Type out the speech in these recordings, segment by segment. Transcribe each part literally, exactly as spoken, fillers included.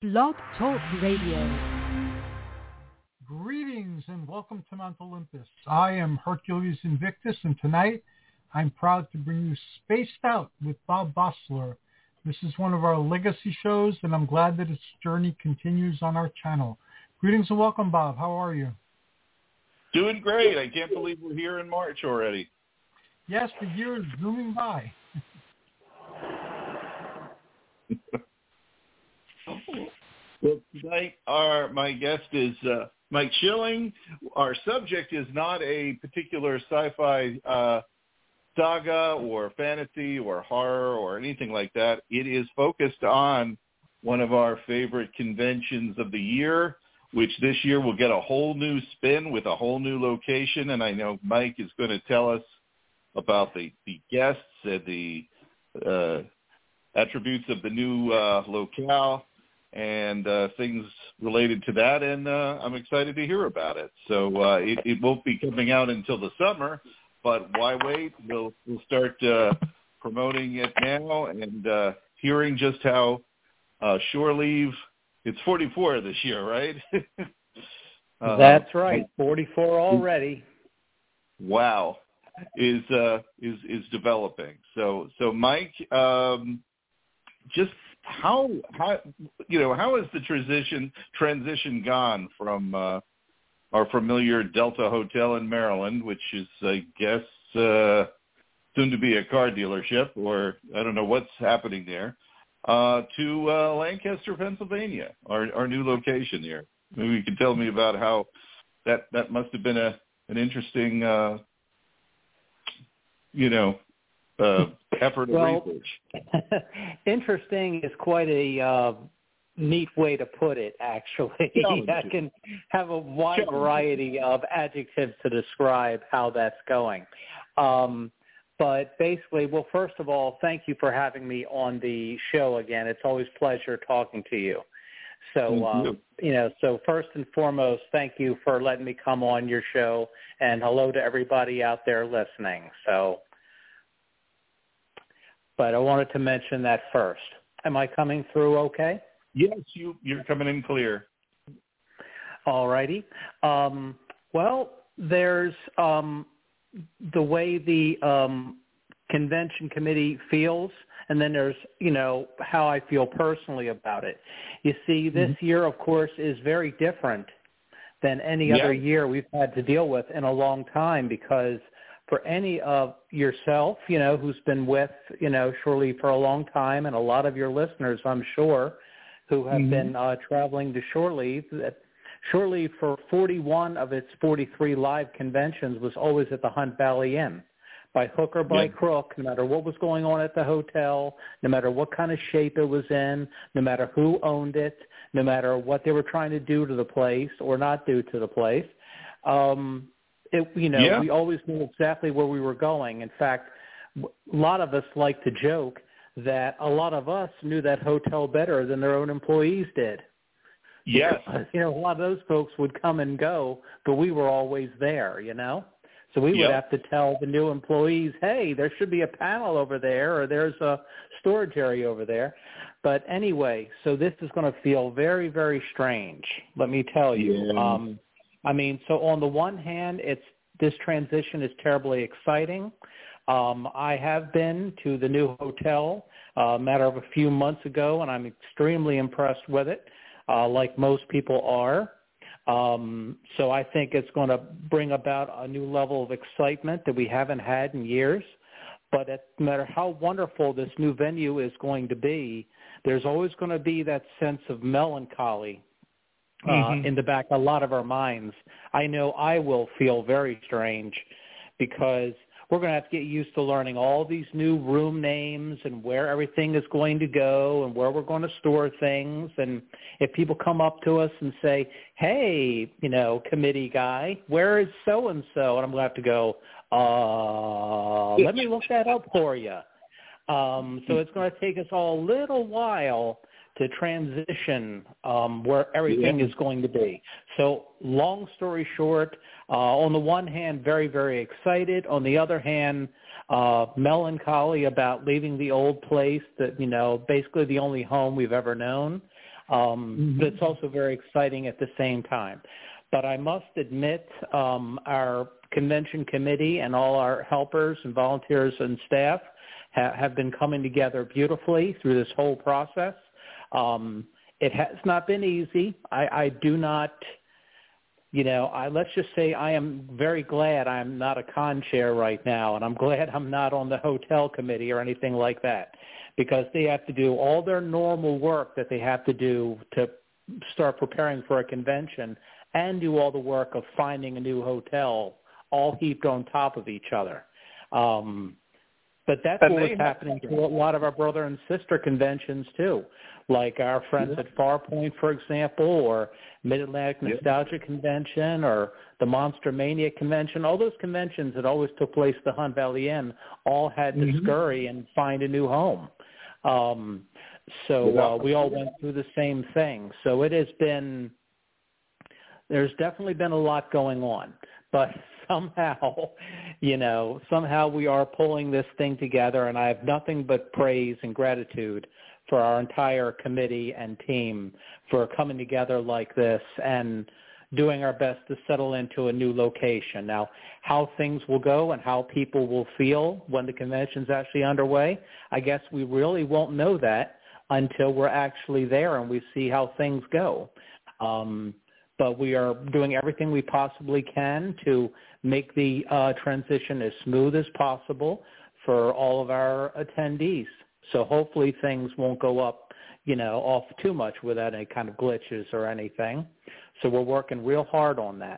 Blog Talk Radio. Greetings and welcome to Mount Olympus. I am Hercules Invictus, and tonight I'm proud to bring you Spaced Out with Bob Bossler. This is one of our legacy shows, and I'm glad that its journey continues on our channel. Greetings and welcome, Bob. How are you? Doing great. I can't believe we're here in March already. Yes, the year is zooming by. Well, tonight our my guest is uh, Mike Schilling. Our subject is not a particular sci-fi uh, saga or fantasy or horror or anything like that. It is focused on one of our favorite conventions of the year, which this year will get a whole new spin with a whole new location. And I know Mike is going to tell us about the, the guests and the uh, attributes of the new uh, locale and uh, things related to that, and uh, I'm excited to hear about it. So uh, it, it won't be coming out until the summer, but why wait? We'll, we'll start uh, promoting it now and uh, hearing just how uh, Shore Leave, it's forty-four this year, right? uh, That's right, forty-four already. Wow, is uh, is is developing. So so Mike, um, just how how you know how has the transition transition gone from uh, our familiar Delta Hotel in Maryland, which is I guess uh, soon to be a car dealership, or I don't know what's happening there, uh, to uh, Lancaster, Pennsylvania, our our new location here. Maybe you could tell me about how that that must have been a an interesting uh, you know. Uh, effort of well, research. Interesting is quite a uh, neat way to put it, actually. I can have a wide variety of adjectives to describe how that's going. Um, but basically, well, first of all, thank you for having me on the show again. It's always a pleasure talking to you. So, um, you know, so first and foremost, thank you for letting me come on your show, and hello to everybody out there listening. So, but I wanted to mention that first. Am I coming through okay? Yes, you, you're coming in clear. All righty. Um, well, there's um, the way the um, convention committee feels, and then there's, you know, how I feel personally about it. You see, this mm-hmm. year, of course, is very different than any yeah. other year we've had to deal with in a long time, because for any of yourself, you know, who's been with, you know, Shore Leave for a long time, and a lot of your listeners, I'm sure, who have mm-hmm. been uh, traveling to Shore Leave, that Shore Leave for forty-one of its forty-three live conventions was always at the Hunt Valley Inn. By hook or by yeah. crook, no matter what was going on at the hotel, no matter what kind of shape it was in, no matter who owned it, no matter what they were trying to do to the place or not do to the place, um, It, you know, yeah. we always knew exactly where we were going. In fact, a lot of us like to joke that a lot of us knew that hotel better than their own employees did. Yes. Because, you know, a lot of those folks would come and go, but we were always there, you know. So we would yep. have to tell the new employees, hey, there should be a panel over there, or there's a storage area over there. But anyway, so this is going to feel very, very strange, let me tell you. Yeah. Um, I mean, so on the one hand, it's this transition is terribly exciting. Um, I have been to the new hotel uh, a matter of a few months ago, and I'm extremely impressed with it, uh, like most people are. Um, so I think it's going to bring about a new level of excitement that we haven't had in years. But it, no matter how wonderful this new venue is going to be, there's always going to be that sense of melancholy Uh, mm-hmm. in the back of a lot of our minds. I know I will feel very strange, because we're going to have to get used to learning all these new room names and where everything is going to go and where we're going to store things. And if people come up to us and say, hey, you know, committee guy, where is so-and-so? And I'm going to have to go, uh, let me look that up for you. Um, so it's going to take us all a little while to transition um, where everything yeah. is going to be. So long story short, uh, on the one hand, very, very excited. On the other hand, uh, melancholy about leaving the old place that, you know, basically the only home we've ever known. Um, Mm-hmm. But it's also very exciting at the same time. But I must admit, um, our convention committee and all our helpers and volunteers and staff ha- have been coming together beautifully through this whole process. Um, it has not been easy. I, I do not, you know, I, let's just say I am very glad I'm not a con chair right now, and I'm glad I'm not on the hotel committee or anything like that, because they have to do all their normal work that they have to do to start preparing for a convention and do all the work of finding a new hotel, all heaped on top of each other. Um, but that's And what was they have- happening to a lot of our brother and sister conventions too, like our friends Yeah. at Farpoint, for example, or Mid-Atlantic Yeah. Nostalgia Convention, or the Monster Mania Convention. All those conventions that always took place at the Hunt Valley Inn all had to Mhm. scurry and find a new home. Um, so uh, we all went through the same thing. So it has been, there's definitely been a lot going on, but somehow, you know, somehow we are pulling this thing together, and I have nothing but praise and gratitude for our entire committee and team for coming together like this and doing our best to settle into a new location. Now, how things will go and how people will feel when the convention's actually underway, I guess we really won't know that until we're actually there and we see how things go. Um, but we are doing everything we possibly can to make the uh, transition as smooth as possible for all of our attendees. So hopefully things won't go up, you know, off too much without any kind of glitches or anything. So we're working real hard on that.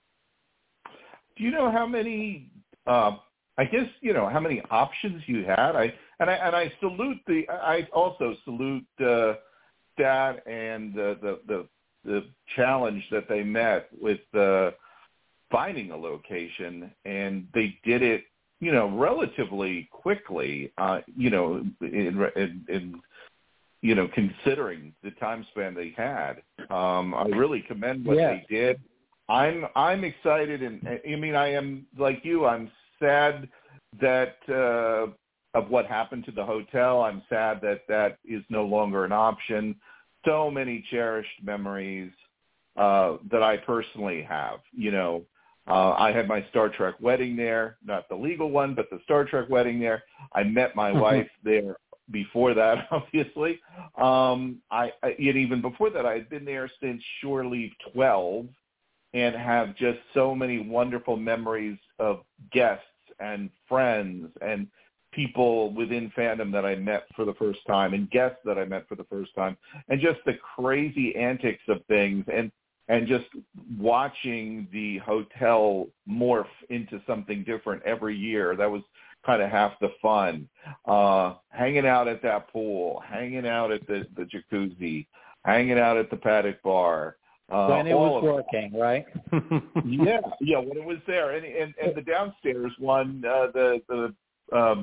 Do you know how many, uh, I guess, you know, how many options you had? I and I and I salute the, I also salute uh, that and the, the the the challenge that they met with uh, finding a location, and they did it, you know, relatively quickly. Uh, you know, in, in, in you know, considering the time span they had. Um, I really commend what Yeah. they did. I'm I'm excited, and I mean, I am like you. I'm sad that uh, of what happened to the hotel. I'm sad that that is no longer an option. So many cherished memories uh, that I personally have. You know, uh, I had my Star Trek wedding there, not the legal one, but the Star Trek wedding there. I met my Mhm. wife there. Before that, obviously, um, I, I and even before that, I had been there since Shore Leave twelve, and have just so many wonderful memories of guests and friends and people within fandom that I met for the first time, and guests that I met for the first time, and just the crazy antics of things, and and just watching the hotel morph into something different every year. That was kind of half the fun. Uh, hanging out at that pool, hanging out at the, the jacuzzi, hanging out at the paddock bar. Uh, When it all was of working, right? yeah, yeah, when it was there, and and, and the downstairs one, uh, the the um,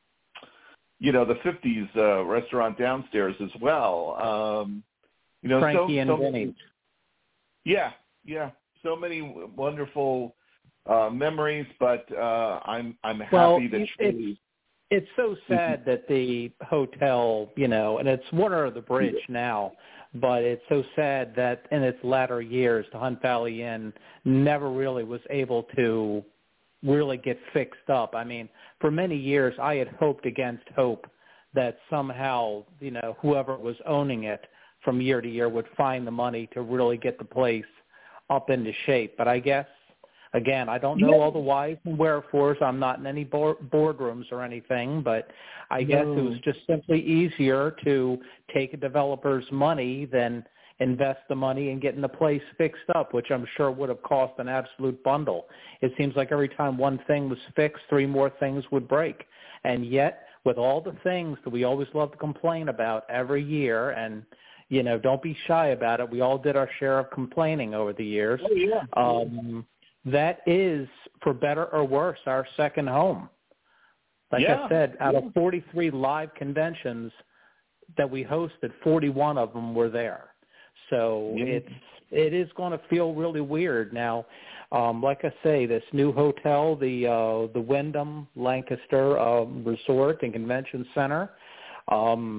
you know, the fifties uh, restaurant downstairs as well. Um, you know, Frankie so, and so Vinny's. yeah, yeah, so many wonderful uh, memories, but uh, I'm I'm happy Well, that it's- Shirley. It's so sad that the hotel, you know, and it's water the bridge now, but it's so sad that in its latter years, the Hunt Valley Inn never really was able to really get fixed up. I mean, for many years, I had hoped against hope that somehow, you know, whoever was owning it from year to year would find the money to really get the place up into shape. But I guess, again, I don't know Yeah. all the whys and wherefores. I'm not in any board, boardrooms or anything, but I No. guess it was just simply easier to take a developer's money than invest the money in getting the place fixed up, which I'm sure would have cost an absolute bundle. It seems like every time one thing was fixed, three more things would break. And yet, with all the things that we always love to complain about every year, and, you know, don't be shy about it. We all did our share of complaining over the years. Oh, yeah. Um, that is, for better or worse, our second home. Like Yeah, I said, out yeah. of forty-three live conventions that we hosted, forty-one of them were there. So Yeah. it's it is going to feel really weird now. Um, like I say, this new hotel, the uh, the Wyndham Lancaster uh, Resort and Convention Center, um,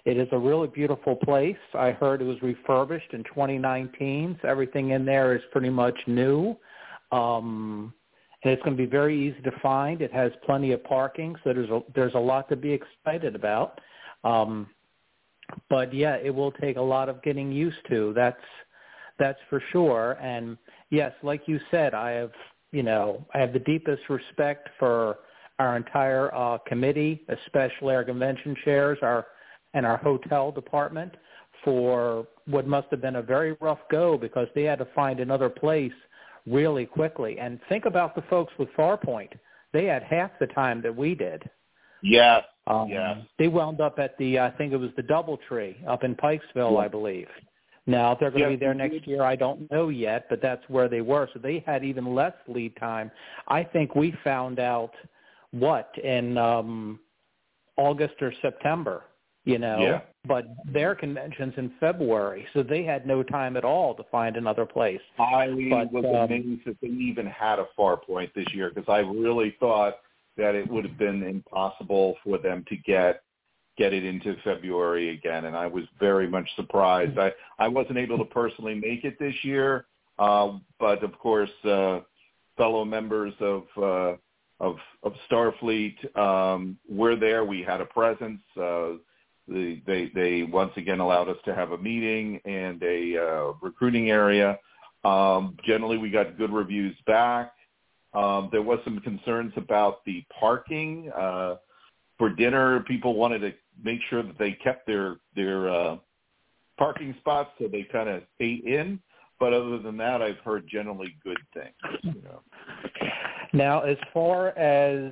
It is a really beautiful place. I heard it was refurbished in twenty nineteen, so everything in there is pretty much new. Um, and it's going to be very easy to find. It has plenty of parking, so there's a, there's a lot to be excited about. Um, but, yeah, it will take a lot of getting used to. That's that's for sure. And, yes, like you said, I have, you know, I have the deepest respect for our entire uh, committee, especially our convention chairs, our and our hotel department, for what must have been a very rough go because they had to find another place really quickly. And think about the folks with Farpoint. They had half the time that we did. Yes, um, yes. They wound up at the, I think it was the DoubleTree up in Pikesville, yeah. I believe. Now, if they're going to yeah. be there next year, I don't know yet, but that's where they were. So they had even less lead time. I think we found out, what, in um, August or September, you know, yeah. but their convention's in February, so they had no time at all to find another place. I but, was um, amazed that they even had a Farpoint this year because I really thought that it would have been impossible for them to get get it into February again, and I was very much surprised. I, I wasn't able to personally make it this year, uh, but of course, uh, fellow members of uh, of, of Starfleet um, were there. We had a presence. Uh, the, they they once again allowed us to have a meeting and a uh, recruiting area. Um, generally, we got good reviews back. Um, there was some concerns about the parking. Uh, for dinner, people wanted to make sure that they kept their their uh, parking spots, so they kind of ate in. But other than that, I've heard generally good things. You know. Now, as far as,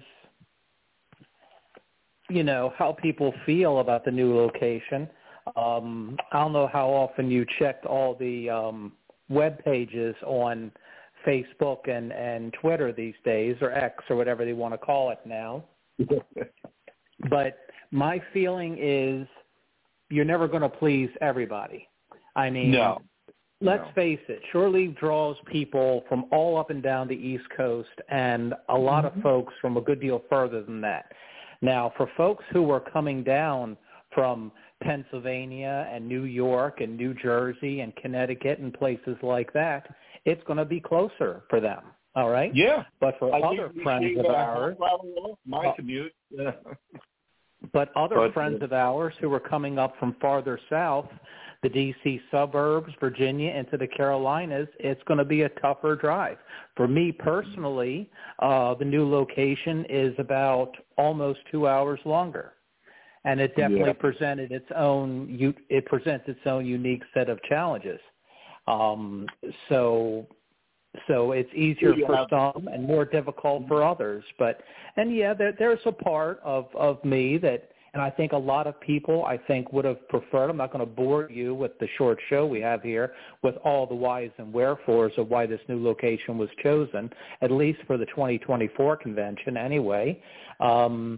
you know, how people feel about the new location, um, I don't know how often you checked all the um, web pages on Facebook and, and Twitter these days, or X or whatever they want to call it now. But my feeling is you're never going to please everybody. I mean, no. let's no. face it, Shore Leave draws people from all up and down the East Coast and a lot mm-hmm. of folks from a good deal further than that. Now, for folks who are coming down from Pennsylvania and New York and New Jersey and Connecticut and places like that, it's going to be closer for them. All right? Yeah. But for I other friends of ours, my commute. Yeah. But other but, friends of ours who are coming up from farther south, the D C suburbs, Virginia, into the Carolinas, it's going to be a tougher drive. For me personally, uh, the new location is about almost two hours longer. And it definitely yeah. presented its own, it presents its own unique set of challenges. Um, so... So it's easier you for have, some and more difficult for others. But, and yeah, there, there's a part of, of me that, and I think a lot of people, I think, would have preferred, I'm not going to bore you with the short show we have here with all the whys and wherefores of why this new location was chosen, at least for the twenty twenty-four convention anyway. Um,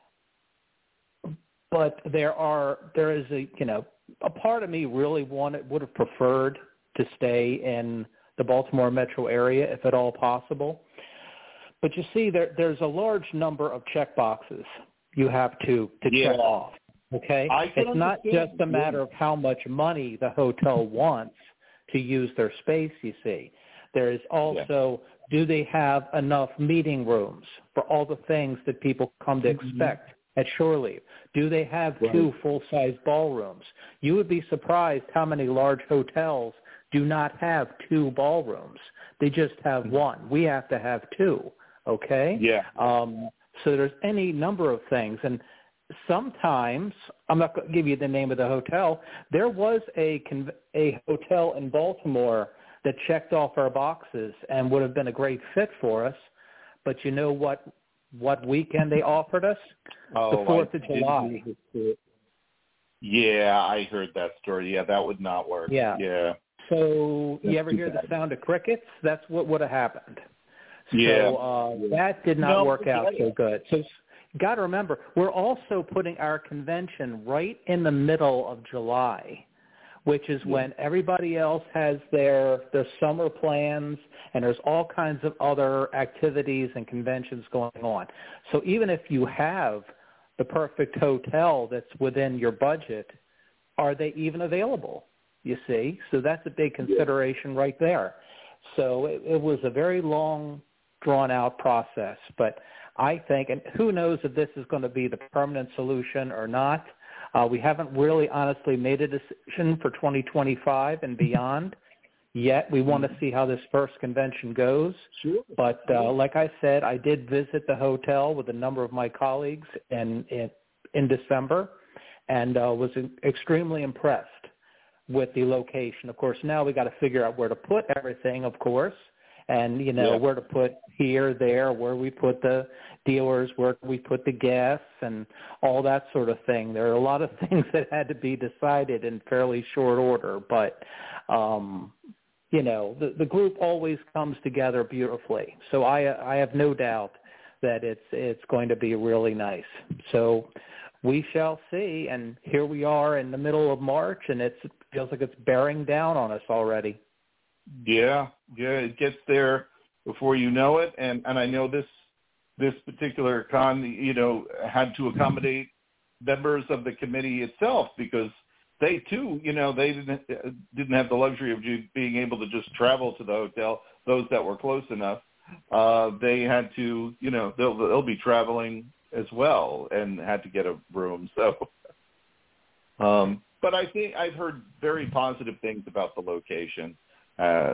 but there are, there is a, you know, a part of me really wanted, would have preferred to stay in the Baltimore metro area, if at all possible. But you see, there, there's a large number of check boxes you have to, to yeah. check off, okay? It's not just a matter of how much money the hotel wants to use their space, you see. There is also, yeah. do they have enough meeting rooms for all the things that people come to mm-hmm. expect at Shore Leave? Do they have right. two full-size ballrooms? You would be surprised how many large hotels do not have two ballrooms. They just have one. We have to have two, okay? Yeah. Um, so there's any number of things. And sometimes, I'm not going to give you the name of the hotel, there was a a hotel in Baltimore that checked off our boxes and would have been a great fit for us. But you know what what weekend they offered us? Oh, the fourth of I July. Yeah, I heard that story. Yeah, that would not work. Yeah. Yeah. So That's you ever hear bad. the sound of crickets? That's what would have happened. Yeah. So uh, yeah. that did not no, work out so good. So got to remember, we're also putting our convention right in the middle of July, which is yeah. when everybody else has their, their summer plans, and there's all kinds of other activities and conventions going on. So even if you have the perfect hotel that's within your budget are they even available? You see, so that's a big consideration right there. So it, it was a very long, drawn-out process, but I think, and who knows if this is going to be the permanent solution or not. Uh, we haven't really honestly made a decision for twenty twenty-five and beyond yet. We want to see how this first convention goes. Sure. But uh, like I said, I did visit the hotel with a number of my colleagues in, in, in December and uh, was extremely impressed with the location. Of course, now we got to figure out where to put everything, of course, and, you know, yeah. where to put here, there, where we put the dealers, where we put the guests, and all that sort of thing. There are a lot of things that had to be decided in fairly short order, but, um, you know, the, the group always comes together beautifully. So I, I have no doubt that it's it's going to be really nice. So we shall see, and here we are in the middle of March, and it's, it feels like it's bearing down on us already. Yeah, yeah, it gets there before you know it, and, and I know this this particular con, you know, had to accommodate members of the committee itself because they too, you know, they didn't didn't have the luxury of being able to just travel to the hotel. Those that were close enough, uh, they had to, you know, they'll they'll be traveling as well and had to get a room. So, um, but I think I've heard very positive things about the location. Uh,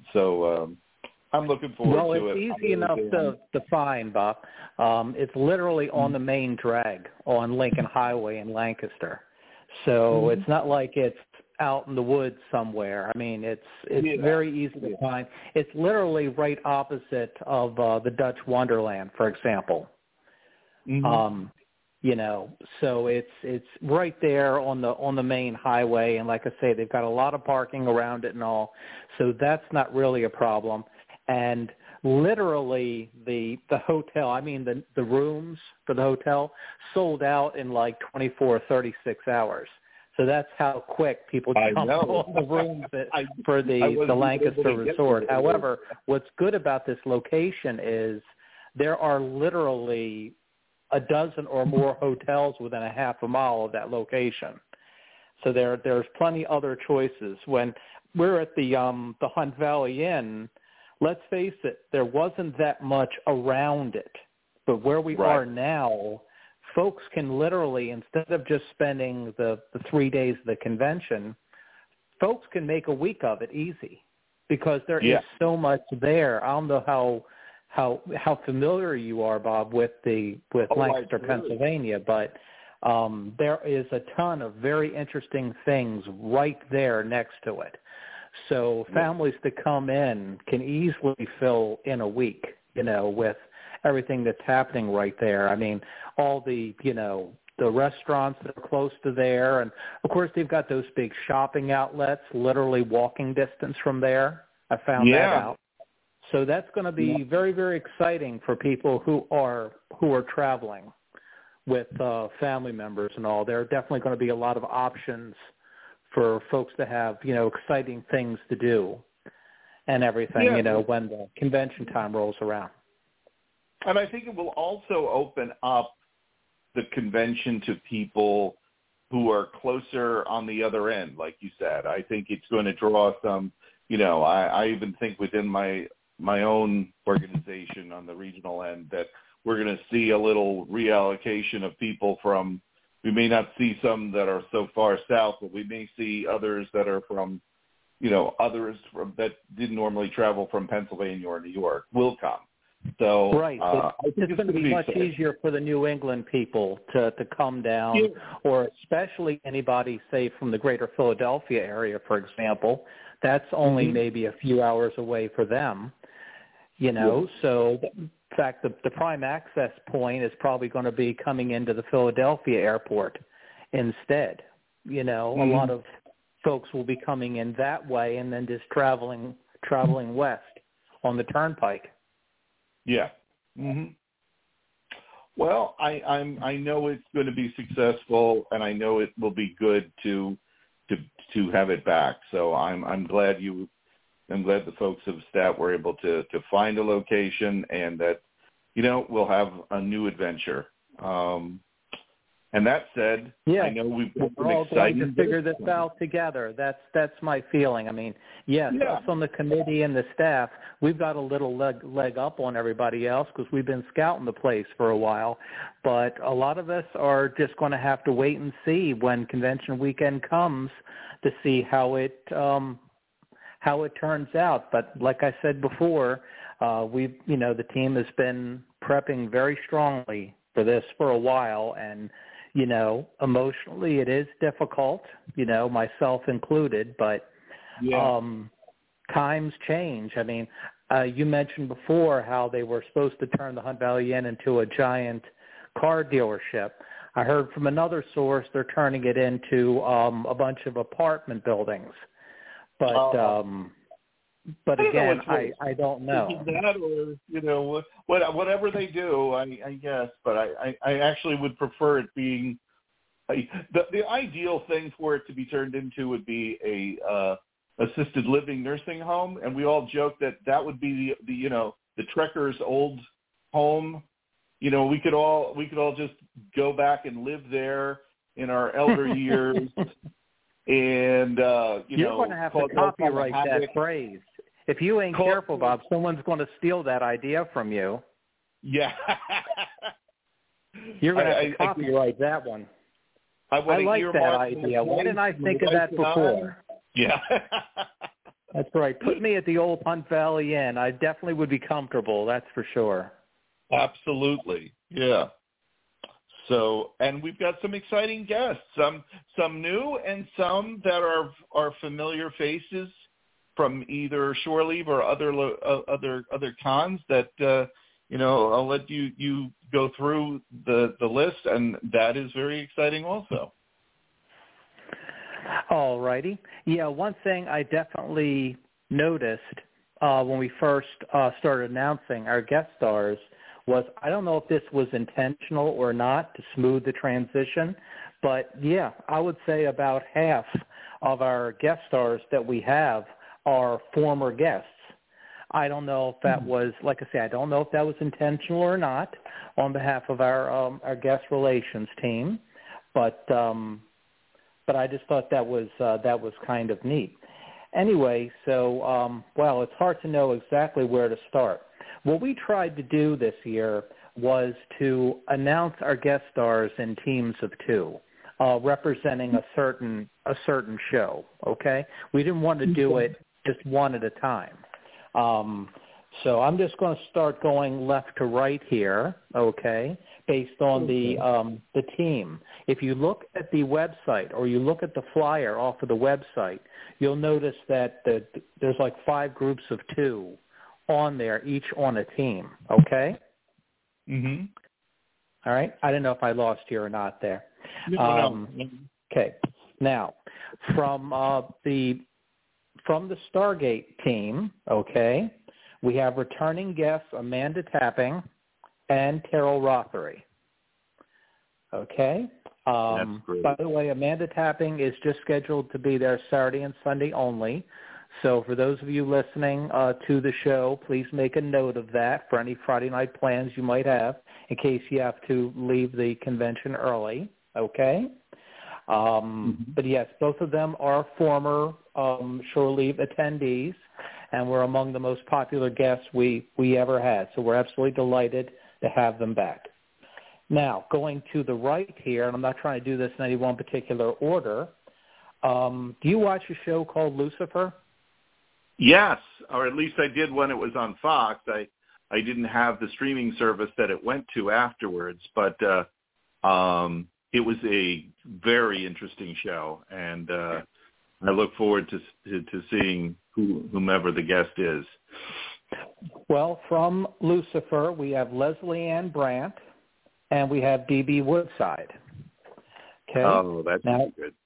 so um, I'm looking forward well, to it. Well, it's easy enough to, to find, Bob. Um, it's literally on the main drag on Lincoln Highway in Lancaster. So mm-hmm. it's not like it's out in the woods somewhere. I mean, it's it's yeah. very easy to find. It's literally right opposite of uh, the Dutch Wonderland, for example. Mm-hmm. Um, you know, so it's it's right there on the on the main highway, and like I say, they've got a lot of parking around it and all, so that's not really a problem. And literally, the the hotel, I mean, the the rooms for the hotel sold out in like twenty-four, thirty-six hours. So that's how quick people jump on the rooms at, I, for the the Lancaster Resort. However, what's good about this location is there are literally a dozen or more hotels within a half a mile of that location. So there, there's plenty other choices. When we're at the um, the Hunt Valley Inn, let's face it, there wasn't that much around it. But where we right. are now, folks can literally, instead of just spending the, the three days of the convention, folks can make a week of it easy because there yeah. is so much there. I don't know how how how familiar you are, Bob, with the with oh, Lancaster, Pennsylvania, but um, there is a ton of very interesting things right there next to it. So families that come in can easily fill in a week, you know, with everything that's happening right there. I mean, all the, you know, the restaurants that are close to there. And, of course, they've got those big shopping outlets, literally walking distance from there. I found yeah. that out. So that's going to be very, very exciting for people who are who are traveling with uh, family members and all. There are definitely going to be a lot of options for folks to have, you know, exciting things to do and everything, yeah. you know, when the convention time rolls around. And I think it will also open up the convention to people who are closer on the other end, like you said. I think it's going to draw some, you know, I, I even think within my my own organization on the regional end that we're going to see a little reallocation of people from, we may not see some that are so far south, but we may see others that are from, you know, others from, that didn't normally travel from Pennsylvania or New York will come. So right, uh, it's, it's going to be, be much exciting. Easier for the New England people to, to come down, yeah. or especially anybody, say, from the greater Philadelphia area, for example. That's only mm-hmm. maybe a few hours away for them, you know. Yeah. So, in fact, the, the prime access point is probably going to be coming into the Philadelphia airport instead. You know, mm-hmm. a lot of folks will be coming in that way and then just traveling traveling west on the turnpike. Yeah. Mm-hmm. Well, I, I'm. I know it's going to be successful, and I know it will be good to to to have it back. So I'm I'm glad you. I'm glad the folks of Stat were able to to find a location, and that, you know, we'll have a new adventure. Um, And that said, yeah, I know we've got we're some all going exciting to figure guests this coming. out together. That's that's my feeling. I mean, yes, Yeah. us on the committee and the staff, we've got a little leg, leg up on everybody else because we've been scouting the place for a while. But a lot of us are just going to have to wait and see when convention weekend comes to see how it um, how it turns out. But like I said before, uh, we've you know the team has been prepping very strongly for this for a while, and you know, emotionally it is difficult, you know, myself included, but Yeah. um, times change. I mean, uh, you mentioned before how they were supposed to turn the Hunt Valley Inn into a giant car dealership. I heard from another source they're turning it into um, a bunch of apartment buildings. But Oh. um, but I don't know again, what's I, worse. I don't know. Is that or, you know, what, whatever they do, I, I guess. But I, I, I actually would prefer it being a, the, the ideal thing for it to be turned into would be a uh, assisted living nursing home. And we all joke that that would be the, the, you know, the Trekkers' old home. You know, we could all we could all just go back and live there in our elder years. And, uh, you You're know, going to have to call- call copyright that Havoc. phrase. If you ain't Call- careful, Bob, someone's going to steal that idea from you. Yeah. You're going to have I- to I- I- copyright that one. I, I wanna like that earmark idea. my Why didn't I wife- think my of that wife and I. before? Yeah. That's right. Put me at the old Hunt Valley Inn. I definitely would be comfortable, that's for sure. Absolutely. Yeah. So, and we've got some exciting guests, some some new and some that are are familiar faces from either Shore Leave or other lo- uh, other other cons that uh, you know, I'll let you you go through the the list, and that is very exciting also. All righty. Yeah, one thing I definitely noticed uh, when we first uh, started announcing our guest stars was, I don't know if this was intentional or not to smooth the transition, but yeah, I would say about half of our guest stars that we have are former guests. I don't know if that was, like I say, I don't know if that was intentional or not on behalf of our um, our guest relations team, but um, but I just thought that was uh, that was kind of neat. Anyway, so um, well, it's hard to know exactly where to start. What we tried to do this year was to announce our guest stars in teams of two, uh, representing a certain a certain show. Okay, we didn't want to do it just one at a time. Um, so I'm just going to start going left to right here, okay, based on Okay. the um, the team. If you look at the website or you look at the flyer off of the website, you'll notice that the, there's like five groups of two on there, each on a team, okay? Mm-hmm. All right? I don't know if I lost you or not there. No, Um, no. Okay. Now, from uh, the from the Stargate team, okay, we have returning guests Amanda Tapping and Carol Rothery. Okay. Um, That's great. by the way, Amanda Tapping is just scheduled to be there Saturday and Sunday only. So for those of you listening uh, to the show, please make a note of that for any Friday night plans you might have in case you have to leave the convention early. Okay. Um, Mm-hmm. But yes, both of them are former um, Shore Leave attendees, and were among the most popular guests we, we ever had. So we're absolutely delighted to have them back. Now, going to the right here, and I'm not trying to do this in any one particular order, um, do you watch a show called Lucifer? Yes, or at least I did when it was on Fox. I I didn't have the streaming service that it went to afterwards, but uh, um, it was a very interesting show, and uh, I look forward to to, to seeing who, whomever the guest is. Well, from Lucifer, we have Leslie Ann Brandt, and we have D B Woodside. Okay. Oh, that's now, really good.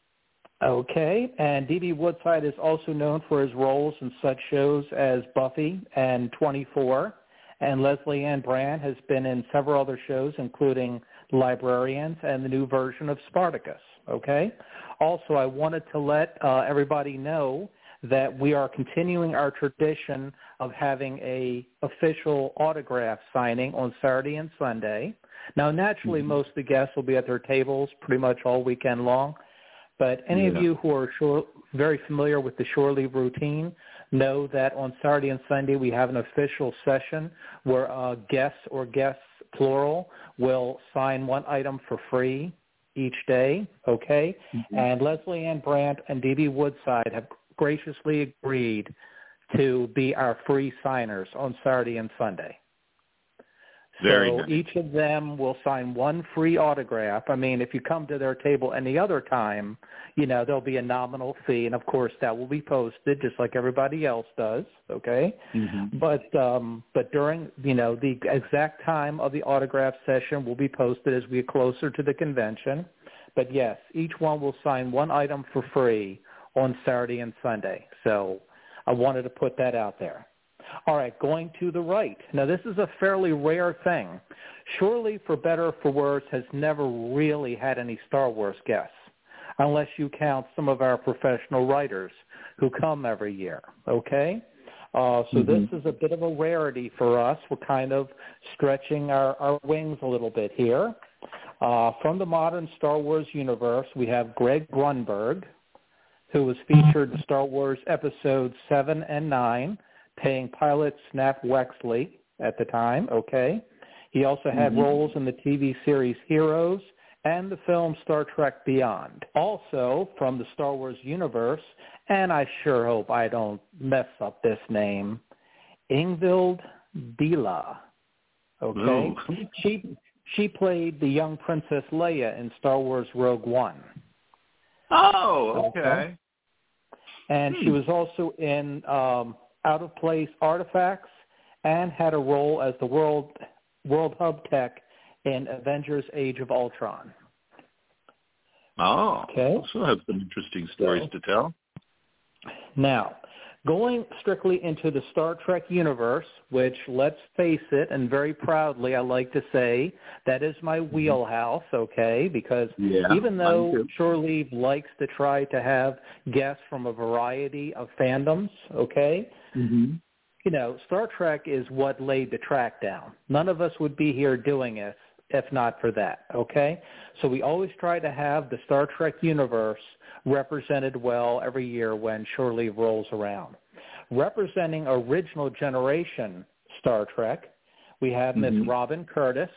Okay, and D B Woodside is also known for his roles in such shows as Buffy and twenty-four, and Leslie Ann Brandt has been in several other shows, including Librarians and the new version of Spartacus. Okay. Also, I wanted to let uh, everybody know that we are continuing our tradition of having a official autograph signing on Saturday and Sunday. Now, naturally, mm-hmm. most of the guests will be at their tables pretty much all weekend long, but any yeah. of you who are sure, very familiar with the Shore Leave routine know that on Saturday and Sunday we have an official session where uh, guests or guests, plural, will sign one item for free each day, okay? Mm-hmm. And Leslie Ann Brandt and D B Woodside have graciously agreed to be our free signers on Saturday and Sunday. Very so nice. Each of them will sign one free autograph. I mean, if you come to their table any other time, you know, there'll be a nominal fee, and of course that will be posted just like everybody else does, okay? Mm-hmm. But um, but during, you know, the exact time of the autograph session will be posted as we get closer to the convention. But yes, each one will sign one item for free on Saturday and Sunday. So I wanted to put that out there. All right, going to the right. Now, this is a fairly rare thing. Shore Leave, for better or for worse, has never really had any Star Wars guests, unless you count some of our professional writers who come every year, okay? Uh, so mm-hmm. this is a bit of a rarity for us. We're kind of stretching our, our wings a little bit here. Uh, from the modern Star Wars universe, we have Greg Grunberg, who was featured in Star Wars Episodes seven and nine, playing pilot Snap Wexley at the time, okay? He also had mm-hmm. roles in the T V series Heroes and the film Star Trek Beyond. Also, from the Star Wars universe, and I sure hope I don't mess up this name, Ingvild Bila, okay? Ooh. She she played the young Princess Leia in Star Wars Rogue One. Oh, okay. okay. And hmm. she was also in um, Out of Place Artifacts and had a role as the World World Hub Tech in Avengers Age of Ultron. Oh, okay. Also have some interesting stories so, to tell. Now, going strictly into the Star Trek universe, which, let's face it, and very proudly I like to say, that is my wheelhouse, okay, because yeah, even though Shore Leave likes to try to have guests from a variety of fandoms, okay, mm-hmm. you know, Star Trek is what laid the track down. None of us would be here doing it if not for that, okay? So we always try to have the Star Trek universe represented well every year when Shore Leave rolls around. Representing original generation Star Trek, we have mm-hmm. Miss Robin Curtis,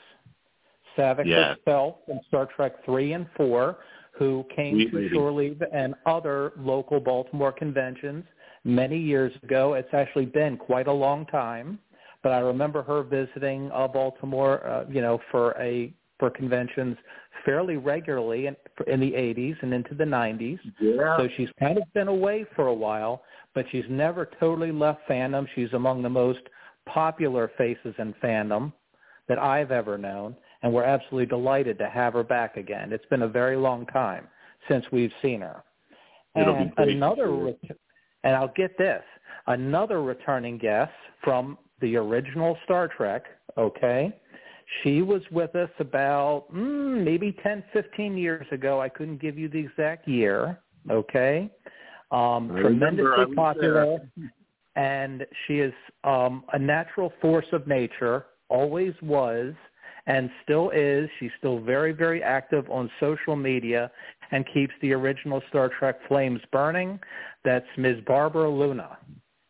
Savick yes. herself in Star Trek three and four, who came Sweet to lady. Shore Leave and other local Baltimore conventions many years ago. It's actually been quite a long time. But I remember her visiting uh, Baltimore, uh, you know, for a for conventions fairly regularly in, in the eighties and into the nineties. Yeah. So she's kind of been away for a while, but she's never totally left fandom. She's among the most popular faces in fandom that I've ever known, and we're absolutely delighted to have her back again. It's been a very long time since we've seen her. It'll and be another, sure. ret- and I'll get this, another returning guest from the original Star Trek, okay? She was with us about mm, maybe ten, fifteen years ago. I couldn't give you the exact year, okay? Um, tremendously popular, there. And she is um, a natural force of nature, always was, and still is. She's still very, very active on social media and keeps the original Star Trek flames burning. That's Miz Barbara Luna.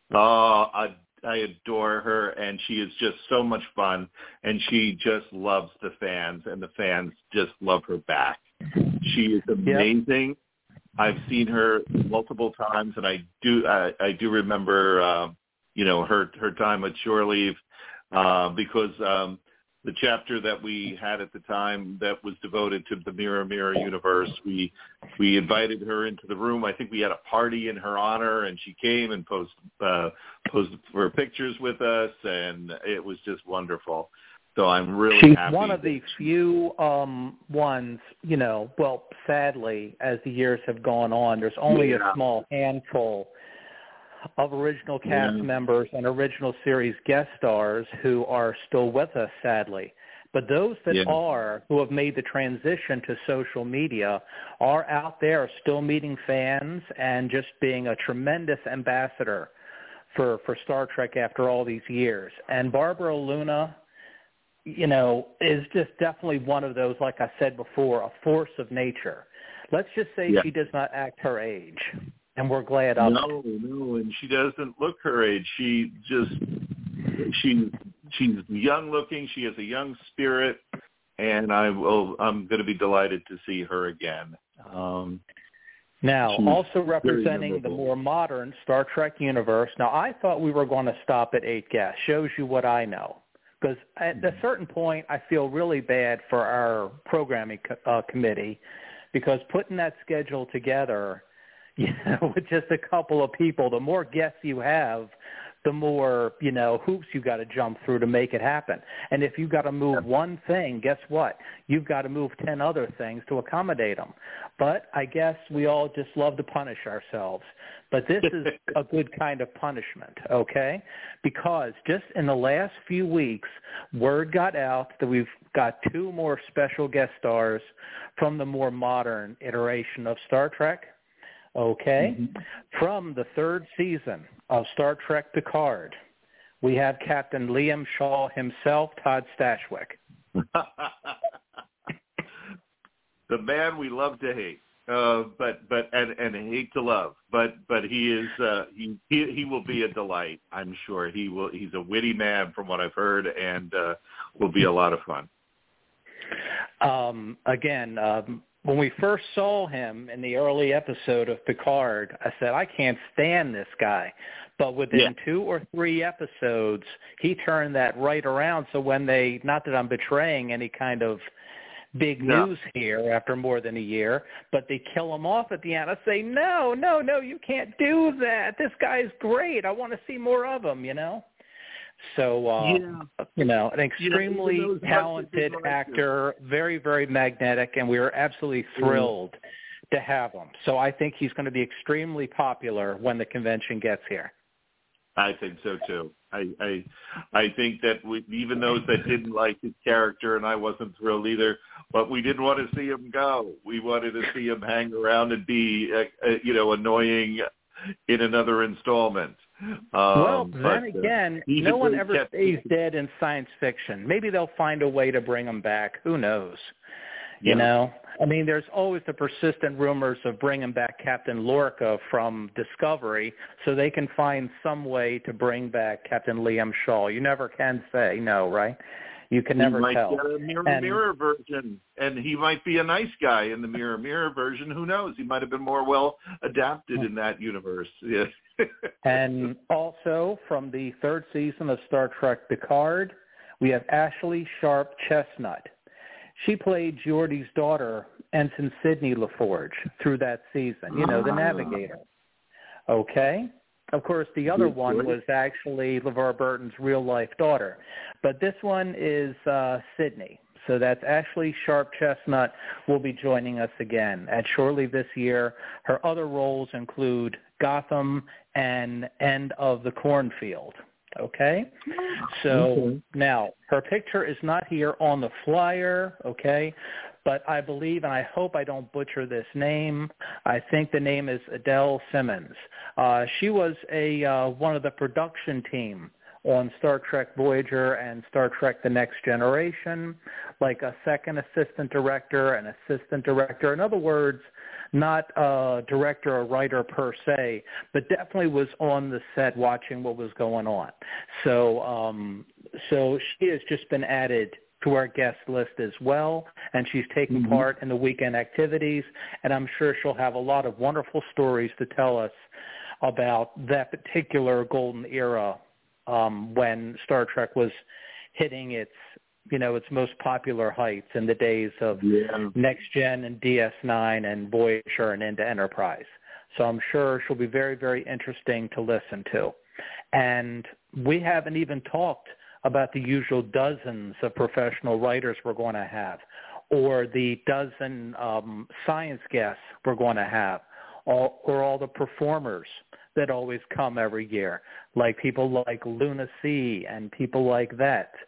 Oh, I I adore her, and she is just so much fun, and she just loves the fans, and the fans just love her back. She is amazing. Yep. I've seen her multiple times, and I do I, I do remember, uh, you know, her her time at Shore Leave, uh, because um, the chapter that we had at the time that was devoted to the Mirror Mirror universe, we we invited her into the room. I think we had a party in her honor, and she came and posed uh, posed for pictures with us, and it was just wonderful. So I'm really She's happy. one of the few um, ones, you know, well, sadly, as the years have gone on, there's only yeah. a small handful of original cast yeah. members and original series guest stars who are still with us, sadly. But those that yeah. are, who have made the transition to social media, are out there still meeting fans and just being a tremendous ambassador for, for Star Trek after all these years. And Barbara Luna, you know, is just definitely one of those, like I said before, a force of nature. Let's just say yeah. she does not act her age, and we're glad of no, it. No, no, and she doesn't look her age. She just, she, she's young looking. She has a young spirit, and I will, I'm going to be delighted to see her again. Um, Now, also representing the more modern Star Trek universe. Now, I thought we were going to stop at eight guests. Shows you what I know. Because at a certain point, I feel really bad for our programming co- uh, committee, because putting that schedule together, you know, with just a couple of people, the more guests you have, the more, you know, hoops you got to jump through to make it happen. And if you've got to move one thing, guess what? You've got to move ten other things to accommodate them. But I guess we all just love to punish ourselves. But this is a good kind of punishment, okay? Because just in the last few weeks, word got out that we've got two more special guest stars from the more modern iteration of Star Trek. Okay, mm-hmm. From the third season of Star Trek Picard, we have Captain Liam Shaw himself, Todd Stashwick. The man we love to hate, uh, but but and, and hate to love, but but he is uh, he, he he will be a delight. I'm sure he will. He's a witty man, from what I've heard, and uh, will be a lot of fun. Um, again. Um, When we first saw him in the early episode of Picard, I said, I can't stand this guy. But within yeah. two or three episodes, he turned that right around. So when they, not that I'm betraying any kind of big no. news here after more than a year, but they kill him off at the end, I say, no, no, no, you can't do that. This guy's great. I want to see more of him, you know? So, uh, yeah. you know, an extremely yeah, talented actor, very, very magnetic, and we were absolutely thrilled mm. to have him. So I think he's going to be extremely popular when the convention gets here. I think so, too. I I, I think that we, even those that didn't like his character, and I wasn't thrilled either, but we didn't want to see him go. We wanted to see him hang around and be, uh, uh, you know, annoying in another installment. Um, well, then but, again, uh, no one ever kept... stays dead in science fiction. Maybe they'll find a way to bring them back. Who knows? You yeah. know? I mean, there's always the persistent rumors of bringing back Captain Lorca from Discovery, so they can find some way to bring back Captain Liam Shaw. You never can say no, right? You can never he might tell. Get a mirror and, mirror version, and he might be a nice guy in the mirror mirror version. Who knows? He might have been more well adapted in that universe. Yeah. And also from the third season of Star Trek Picard, we have Ashley Sharp Chestnut. She played Geordi's daughter, Ensign Sidney LaForge, through that season. You know, the Navigator. Okay. Of course, the other one was actually LeVar Burton's real-life daughter. But this one is uh, Sydney. So that's Ashley Sharp Chestnut will be joining us again. And shortly this year, her other roles include Gotham and End of the Cornfield. Okay? So okay. Now, her picture is not here on the flyer, okay? But I believe, and I hope I don't butcher this name, I think the name is Adele Simmons. Uh, she was a uh, one of the production team on Star Trek Voyager and Star Trek The Next Generation, like a second assistant director, an assistant director. In other words, not a director or writer per se, but definitely was on the set watching what was going on. So, um, so she has just been added to our guest list as well, and she's taking mm-hmm. part in the weekend activities, and I'm sure she'll have a lot of wonderful stories to tell us about that particular golden era um, when Star Trek was hitting its, you know, its most popular heights in the days of yeah. Next Gen and D S nine and Voyager and into Enterprise. So I'm sure she'll be very, very interesting to listen to. And we haven't even talked about the usual dozens of professional writers we're going to have, or the dozen um, science guests we're going to have, or, or all the performers that always come every year, like people like Luna C and people like that.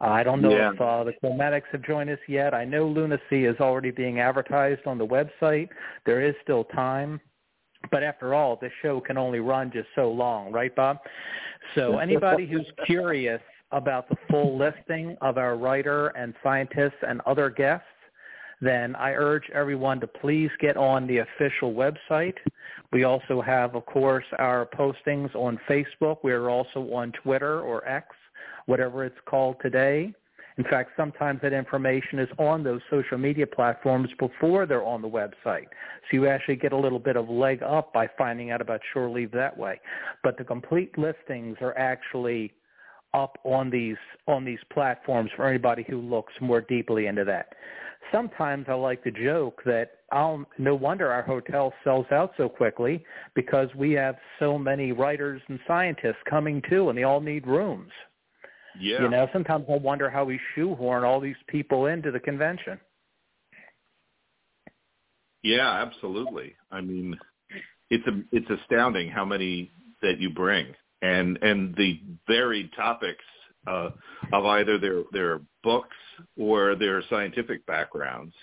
I don't know yeah. if uh, the Chromatics have joined us yet. I know Lunacy is already being advertised on the website. There is still time. But after all, this show can only run just so long, right, Bob? So anybody who's curious about the full listing of our writer and scientists and other guests, then I urge everyone to please get on the official website. We also have, of course, our postings on Facebook. We're also on Twitter or X, whatever it's called today. In fact, sometimes that information is on those social media platforms before they're on the website. So you actually get a little bit of leg up by finding out about Shore Leave that way. But the complete listings are actually up on these on these platforms for anybody who looks more deeply into that. Sometimes I like to joke that I'll, no wonder our hotel sells out so quickly because we have so many writers and scientists coming too, and they all need rooms. Yeah. You know, sometimes I wonder how we shoehorn all these people into the convention. Yeah, absolutely. I mean, it's a, it's astounding how many that you bring, and and the varied topics uh, of either their their books or their scientific backgrounds.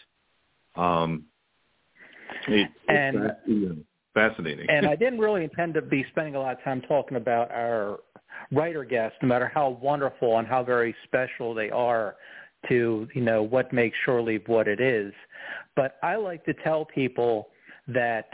Um, it, and, it's fascinating. And I didn't really intend to be spending a lot of time talking about our writer guests, no matter how wonderful and how very special they are to, you know, what makes Shore Leave what it is. But I like to tell people that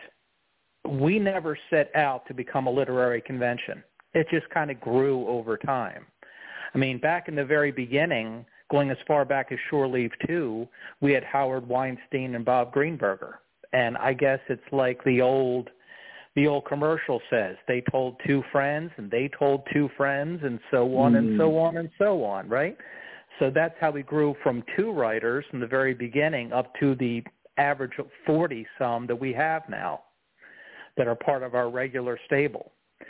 we never set out to become a literary convention. It just kind of grew over time. I mean, back in the very beginning, going as far back as Shore Leave two, we had Howard Weinstein and Bob Greenberger. And I guess it's like the old the old commercial says, they told two friends and they told two friends and so on mm. and so on and so on, right? So that's how we grew from two writers from the very beginning up to the average of forty-some that we have now that are part of our regular stable.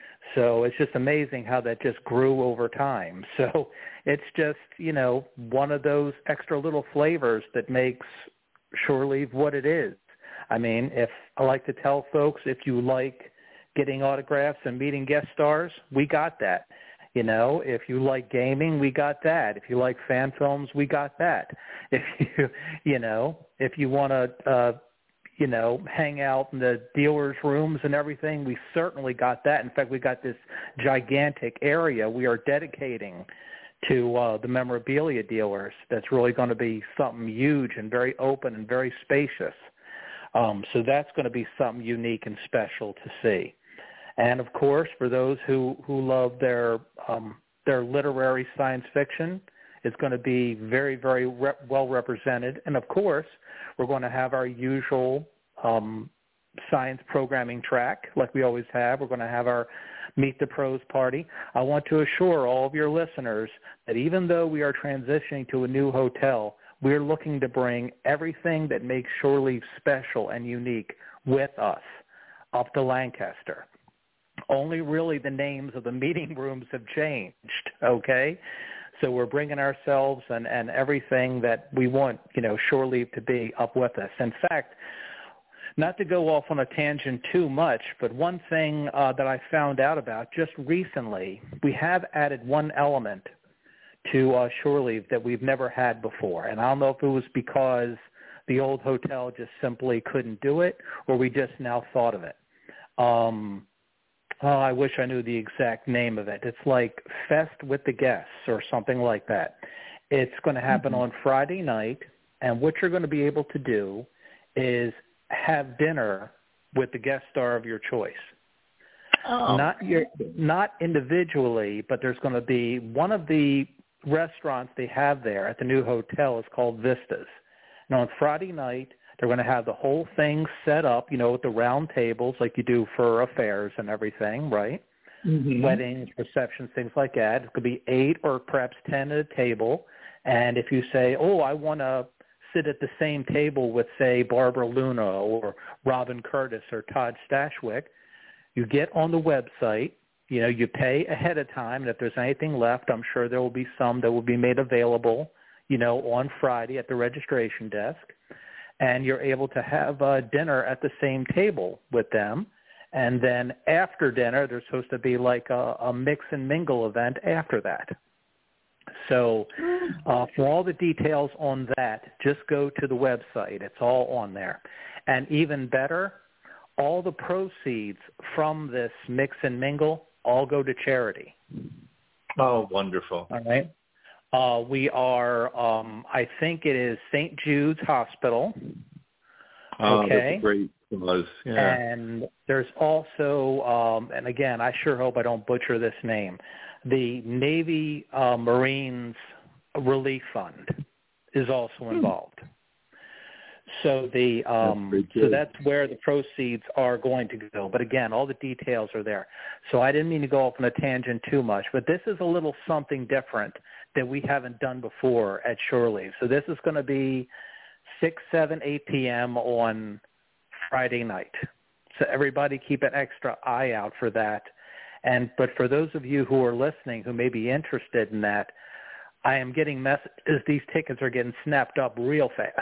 So it's just amazing how that just grew over time. So it's just, you know, one of those extra little flavors that makes Shore Leave what it is. I mean, if I like to tell folks, if you like getting autographs and meeting guest stars, we got that. You know, if you like gaming, we got that. If you like fan films, we got that. If you, you know, if you want to, uh, you know, hang out in the dealers' rooms and everything, we certainly got that. In fact, we got this gigantic area we are dedicating to uh, the memorabilia dealers. That's really going to be something huge and very open and very spacious. Um, so that's going to be something unique and special to see. And, of course, for those who, who love their um, their literary science fiction, it's going to be very, very re- well represented. And, of course, we're going to have our usual um, science programming track like we always have. We're going to have our Meet the Pros party. I want to assure all of your listeners that even though we are transitioning to a new hotel, we're looking to bring everything that makes Shore Leave special and unique with us up to Lancaster. Only really the names of the meeting rooms have changed, okay? So we're bringing ourselves and, and everything that we want, you know, Shore Leave to be up with us. In fact, not to go off on a tangent too much, but one thing uh, that I found out about just recently, we have added one element to uh, Shore Leave that we've never had before. And I don't know if it was because the old hotel just simply couldn't do it or we just now thought of it. Um, oh, I wish I knew the exact name of it. It's like Fest with the Guests or something like that. It's going to happen mm-hmm. on Friday night, and what you're going to be able to do is have dinner with the guest star of your choice. Oh. Not your, not individually, but there's going to be one of the restaurants they have there at the new hotel is called Vistas. And on Friday night, they're going to have the whole thing set up, you know, with the round tables like you do for affairs and everything, right? Mm-hmm. Weddings, receptions, things like that. It could be eight or perhaps ten at a table. And if you say, oh, I want to sit at the same table with, say, Barbara Luna or Robin Curtis or Todd Stashwick, you get on the website. You know, you pay ahead of time, and if there's anything left, I'm sure there will be some that will be made available, you know, on Friday at the registration desk. And you're able to have uh, dinner at the same table with them. And then after dinner, there's supposed to be like a, a mix and mingle event after that. So uh, for all the details on that, just go to the website. It's all on there. And even better, all the proceeds from this mix and mingle all go to charity. Oh, wonderful. All right. Uh, we are, um, I think it is Saint Jude's Hospital. Oh, okay. That's a great cause. Yeah. And there's also, um, and again, I sure hope I don't butcher this name, the Navy uh, Marines Relief Fund is also involved. So the um, that's so that's where the proceeds are going to go. But again, all the details are there. So I didn't mean to go off on a tangent too much, but this is a little something different that we haven't done before at Shore Leave. So this is going to be six, seven, eight p.m. on Friday night. So everybody keep an extra eye out for that. And but for those of you who are listening who may be interested in that, I am getting messages. These tickets are getting snapped up real fast.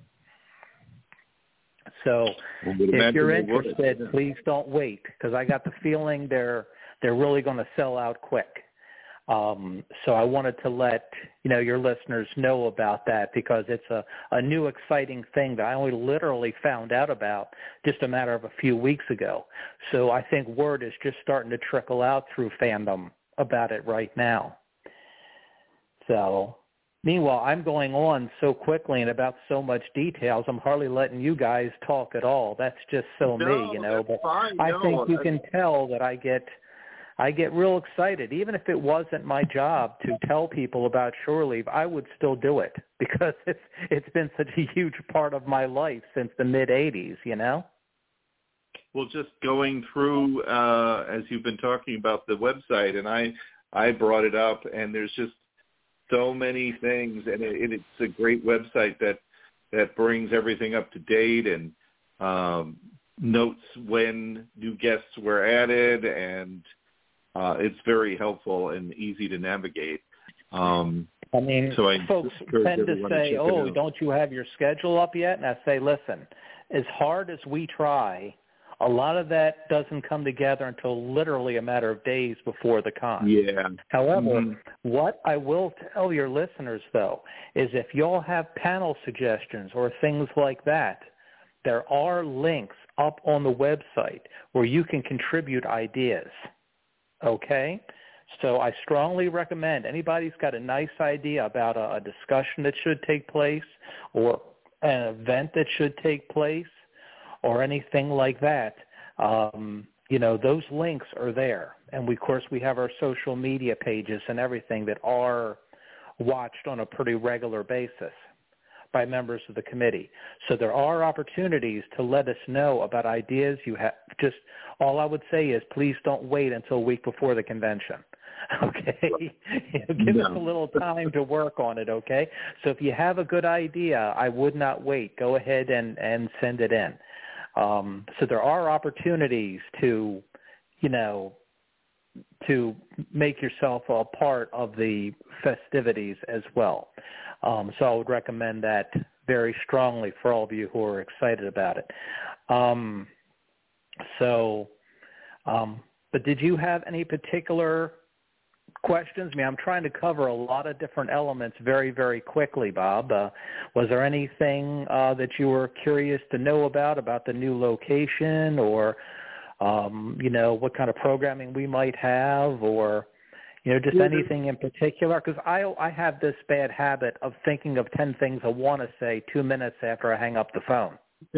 So if you're interested, please don't wait, because I got the feeling they're they're really going to sell out quick. Um, so I wanted to let you know your listeners know about that, because it's a, a new exciting thing that I only literally found out about just a matter of a few weeks ago. So I think word is just starting to trickle out through fandom about it right now. So meanwhile, I'm going on so quickly and about so much details, I'm hardly letting you guys talk at all. That's just so no, me, you know. But fine. I no, think you I... can tell that I get I get real excited. Even if it wasn't my job to tell people about Shore Leave, I would still do it, because it's it's been such a huge part of my life since the mid eighties, you know? Well, just going through, uh, as you've been talking about the website, and I, I brought it up, and there's just so many things, and it, it's a great website that that brings everything up to date and um, notes when new guests were added, and uh, it's very helpful and easy to navigate. Um, I mean, so I folks tend to say, to oh, don't you have your schedule up yet? And I say, listen, as hard as we try, a lot of that doesn't come together until literally a matter of days before the con. Yeah. However, mm-hmm. what I will tell your listeners, though, is if y'all have panel suggestions or things like that, there are links up on the website where you can contribute ideas, okay? So I strongly recommend anybody's got a nice idea about a, a discussion that should take place or an event that should take place or anything like that, um, you know, those links are there. And, we, of course, we have our social media pages and everything that are watched on a pretty regular basis by members of the committee. So there are opportunities to let us know about ideas you have. Just all I would say is please don't wait until a week before the convention. Okay, give no. us a little time to work on it, okay? So if you have a good idea, I would not wait. Go ahead and, and send it in. Um, so there are opportunities to, you know, to make yourself a part of the festivities as well. Um, so I would recommend that very strongly for all of you who are excited about it. Um, so, um, but did you have any particular questions? I mean, I'm trying to cover a lot of different elements very, very quickly, Bob. Uh, was there anything uh, that you were curious to know about, about the new location, or, um, you know, what kind of programming we might have, or, you know, just anything in particular? Because I, I have this bad habit of thinking of ten things I want to say two minutes after I hang up the phone.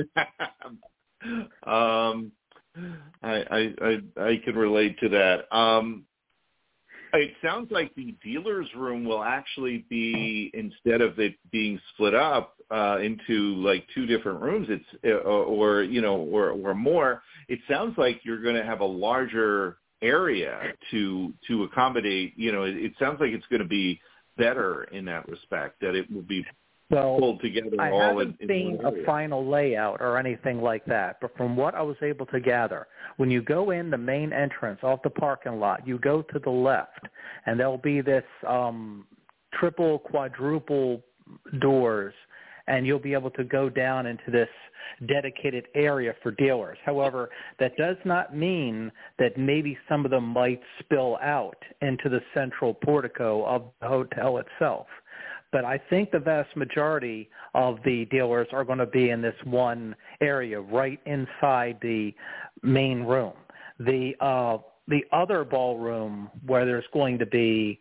um, I, I, I, I can relate to that. Um, It sounds like the dealer's room will actually be, instead of it being split up uh, into like two different rooms, it's uh, or you know or or more. It sounds like you're going to have a larger area to to accommodate. You know, it, it sounds like it's going to be better in that respect. That it will be well, pulled together I all haven't in, in seen one area. a final layout or anything like that, but from what I was able to gather, when you go in the main entrance off the parking lot, you go to the left, and there'll be this um, triple, quadruple doors, and you'll be able to go down into this dedicated area for dealers. However, that does not mean that maybe some of them might spill out into the central portico of the hotel itself. But I think the vast majority of the dealers are going to be in this one area right inside the main room. The uh, the other ballroom where there's going to be,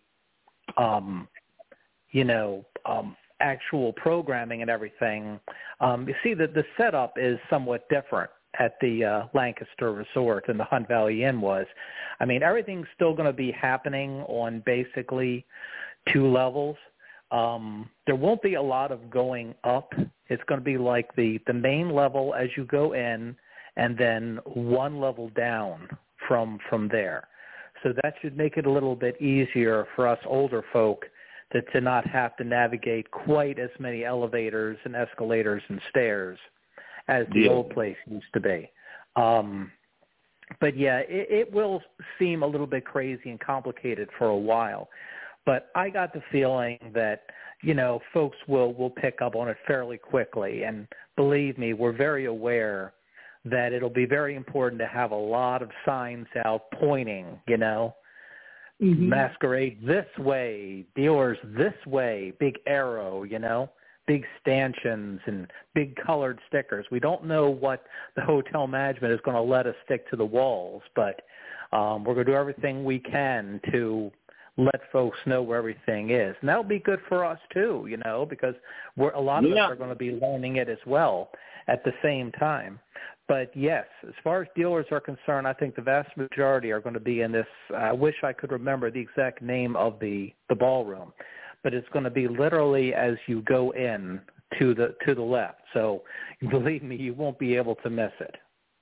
um, you know, um, actual programming and everything, um, you see that the setup is somewhat different at the uh, Lancaster Resort than the Hunt Valley Inn was. I mean, everything's still going to be happening on basically two levels. Um, there won't be a lot of going up. It's going to be like the, the main level as you go in and then one level down from from there. So that should make it a little bit easier for us older folk to, to not have to navigate quite as many elevators and escalators and stairs as the yeah. old place used to be. Um, but, yeah, it, it will seem a little bit crazy and complicated for a while. But I got the feeling that, you know, folks will, will pick up on it fairly quickly. And believe me, we're very aware that it'll be very important to have a lot of signs out pointing, you know, mm-hmm. masquerade this way, dealers this way, big arrow, you know, big stanchions and big colored stickers. We don't know what the hotel management is going to let us stick to the walls, but um, we're going to do everything we can to let folks know where everything is. And that'll be good for us too, you know, because we're, a lot of yeah. us are going to be learning it as well at the same time. But yes, as far as dealers are concerned, I think the vast majority are going to be in this. I wish I could remember the exact name of the, the ballroom, but it's going to be literally as you go in to the to the left. So believe me, you won't be able to miss it.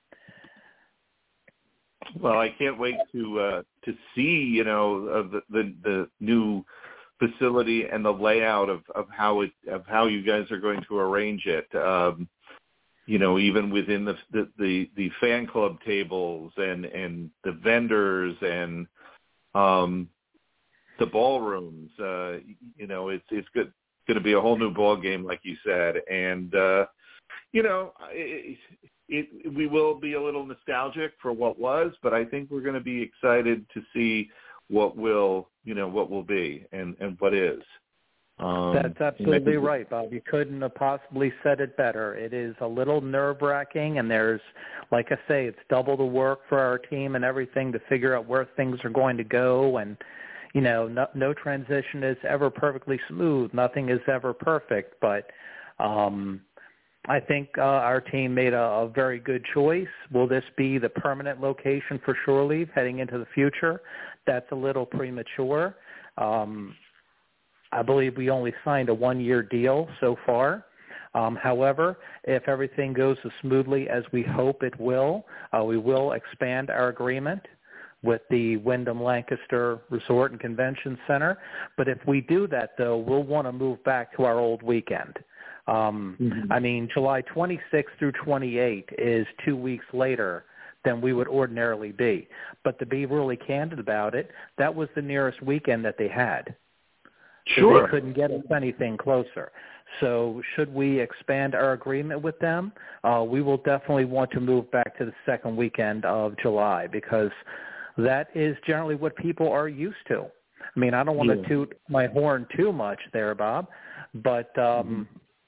Well, I can't wait to uh, to see, you know, uh, the, the the new facility and the layout of, of how it of how you guys are going to arrange it. Um, you know, even within the, the the the fan club tables and and the vendors and um, the ballrooms. Uh, you know, it's it's good going to be a whole new ball game, like you said, and uh, you know. It, It, we will be a little nostalgic for what was, but I think we're going to be excited to see what will, you know, what will be and, and what is. Um, That's absolutely right, Bob. You couldn't have possibly said it better. It is a little nerve-wracking, and there's, like I say, it's double the work for our team and everything to figure out where things are going to go. And, you know, no, no transition is ever perfectly smooth. Nothing is ever perfect, but um, I think uh, our team made a, a very good choice. Will this be the permanent location for Shore Leave heading into the future? That's a little premature. Um, I believe we only signed a one-year deal so far. Um, however, if everything goes as smoothly as we hope it will, uh, we will expand our agreement with the Wyndham Lancaster Resort and Convention Center. But if we do that, though, we'll want to move back to our old weekend. Um, mm-hmm. I mean, July twenty-sixth through twenty-eighth is two weeks later than we would ordinarily be. But to be really candid about it, that was the nearest weekend that they had. Sure. So they couldn't get us anything closer. So should we expand our agreement with them, uh, we will definitely want to move back to the second weekend of July because that is generally what people are used to. I mean, I don't want yeah. to toot my horn too much there, Bob, but um, mm-hmm.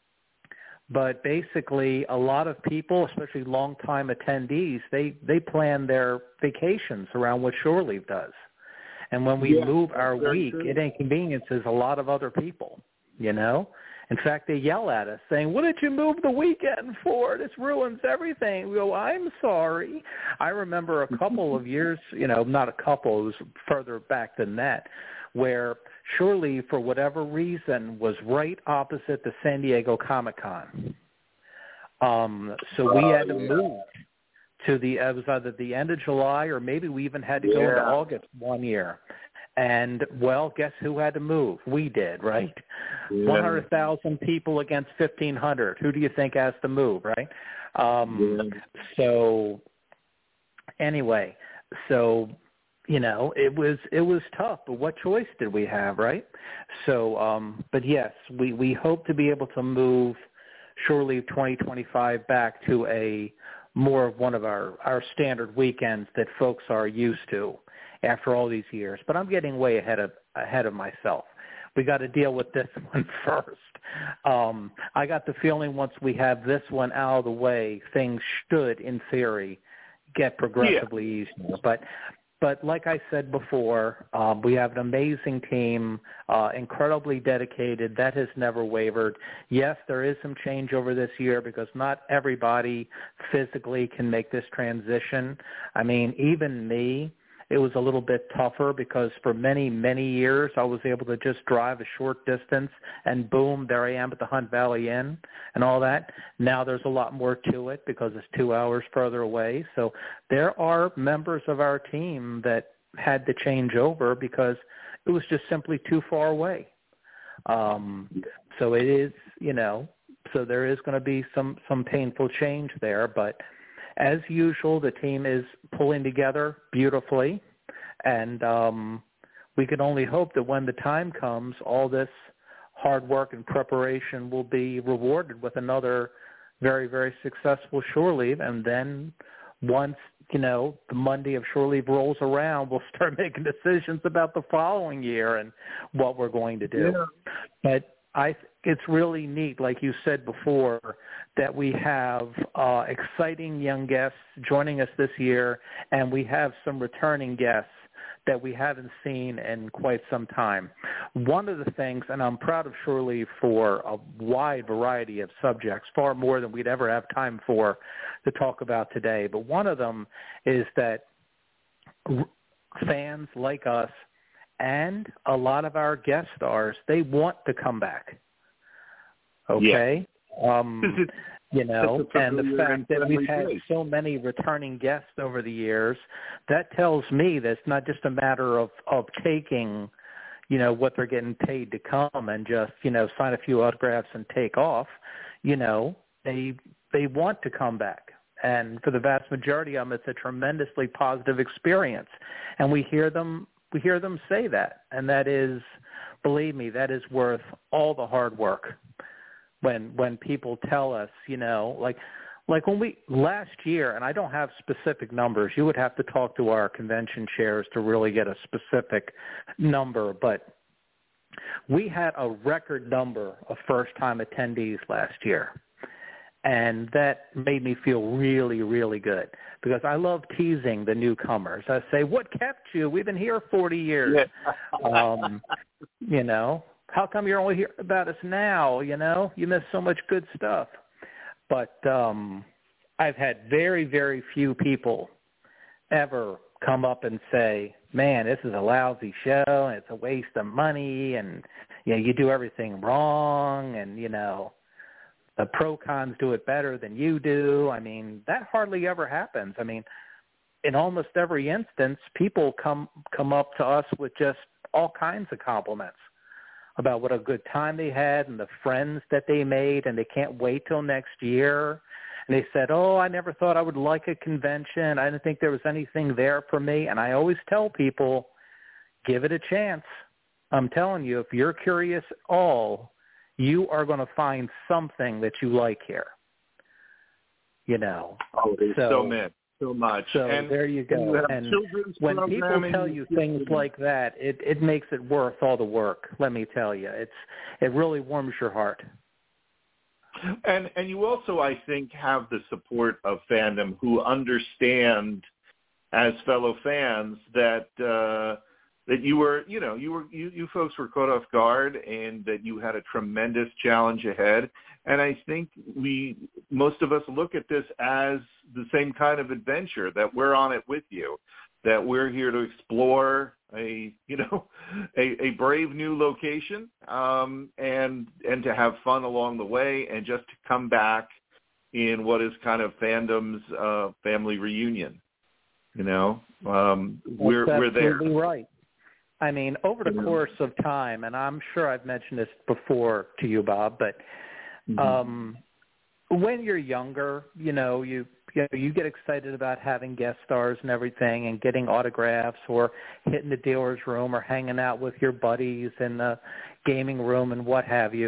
But basically, a lot of people, especially longtime attendees, they, they plan their vacations around what Shore Leave does. And when we yeah, move our week, true. it inconveniences a lot of other people, you know? In fact, they yell at us saying, what did you move the weekend for? This ruins everything. We go, I'm sorry. I remember a couple of years, you know, not a couple, it was further back than that, where Shore Leave, for whatever reason, was right opposite the San Diego Comic-Con. Um, so we had to oh, yeah. move to the, it was either the end of July or maybe we even had to go yeah. into August one year. And, well, guess who had to move? We did, right? Yeah. one hundred thousand people against fifteen hundred. Who do you think has to move, right? Um, yeah. So anyway, so, you know, it was it was tough, but what choice did we have, right? So, um, but, yes, we, we hope to be able to move Shore Leave twenty twenty-five back to a more of one of our, our standard weekends that folks are used to after all these years. But I'm getting way ahead of ahead of myself. We got to deal with this one first. Um, I got the feeling once we have this one out of the way, things should, in theory, get progressively yeah. easier. But But like I said before, um, we have an amazing team, uh, incredibly dedicated. That has never wavered. Yes, there is some changeover this year because not everybody physically can make this transition. I mean, even me, it was a little bit tougher because for many, many years I was able to just drive a short distance and boom, there I am at the Hunt Valley Inn and all that. Now there's a lot more to it because it's two hours further away. So there are members of our team that had to change over because it was just simply too far away. Um, so it is, you know, so there is going to be some, some painful change there, but as usual, the team is pulling together beautifully, and um, we can only hope that when the time comes, all this hard work and preparation will be rewarded with another very, very successful Shore Leave, and then once, you know, the Monday of Shore Leave rolls around, we'll start making decisions about the following year and what we're going to do. Yeah. But I, it's really neat, like you said before, that we have uh, exciting young guests joining us this year, and we have some returning guests that we haven't seen in quite some time. One of the things, and I'm proud of Shore Leave for a wide variety of subjects, far more than we'd ever have time for to talk about today, but one of them is that fans like us and a lot of our guest stars, they want to come back. Okay? Yeah. Um, you know, and the fact that we've had so many returning guests over the years, that tells me that it's not just a matter of, of taking, you know, what they're getting paid to come and just, you know, sign a few autographs and take off. You know, they they want to come back. And for the vast majority of them, it's a tremendously positive experience. And we hear them we hear them say that. And that is, believe me, that is worth all the hard work. When when people tell us, you know, like like when we last year, and I don't have specific numbers, you would have to talk to our convention chairs to really get a specific number, but we had a record number of first-time attendees last year. And that made me feel really, really good because I love teasing the newcomers. I say, what kept you? We've been here forty years. Yeah. um, you know, how come you're only hearing about us now? You know, you missed so much good stuff. But um, I've had very, very few people ever come up and say, man, this is a lousy show and it's a waste of money and, you know, you do everything wrong and, you know, the pro cons do it better than you do. I mean, that hardly ever happens. I mean, in almost every instance, people come come up to us with just all kinds of compliments about what a good time they had and the friends that they made, and they can't wait till next year. And they said, oh, I never thought I would like a convention. I didn't think there was anything there for me. And I always tell people, give it a chance. I'm telling you, if you're curious at all, you are going to find something that you like here. You know. Oh, there's so, so much. So much. So and there you go. You and when people tell you things like that, it, it makes it worth all the work, let me tell you. It's it really warms your heart. And and you also, I think, have the support of fandom who understand as fellow fans that uh, that you were, you know, you were you, you folks were caught off guard and that you had a tremendous challenge ahead. And I think we, most of us look at this as the same kind of adventure, that we're on it with you, that we're here to explore a, you know, a, a brave new location um, and and to have fun along the way and just to come back in what is kind of fandom's uh, family reunion. You know, um, we're That's we're there. Absolutely right. I mean, over the course of time, and I'm sure I've mentioned this before to you, Bob, but um, when you're younger, you know, you you know, you get excited about having guest stars and everything and getting autographs or hitting the dealer's room or hanging out with your buddies in the gaming room and what have you.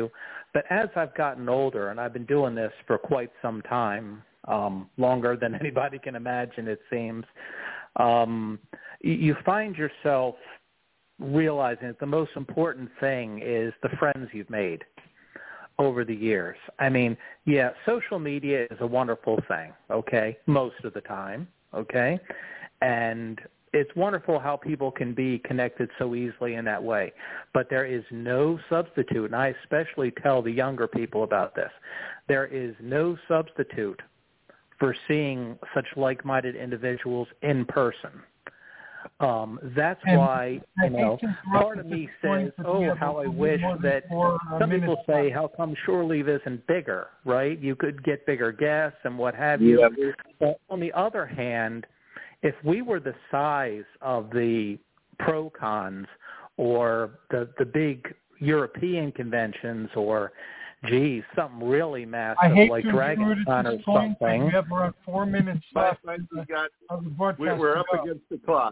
But as I've gotten older, and I've been doing this for quite some time, um, longer than anybody can imagine, it seems, um, you, you find yourself realizing that the most important thing is the friends you've made over the years. I mean, yeah, social media is a wonderful thing, okay, most of the time, okay? And it's wonderful how people can be connected so easily in that way. But there is no substitute, and I especially tell the younger people about this, there is no substitute for seeing such like-minded individuals in person. Um, that's and why, you know, part of me says, oh, how I wish that some people say, how come Shore Leave isn't bigger, right? You could get bigger guests and what have you. Yeah. But on the other hand, if we were the size of the pro-cons or the, the big European conventions or, geez, something really massive like Dragon Con or something. We have around four minutes left. We got, we're up against the clock.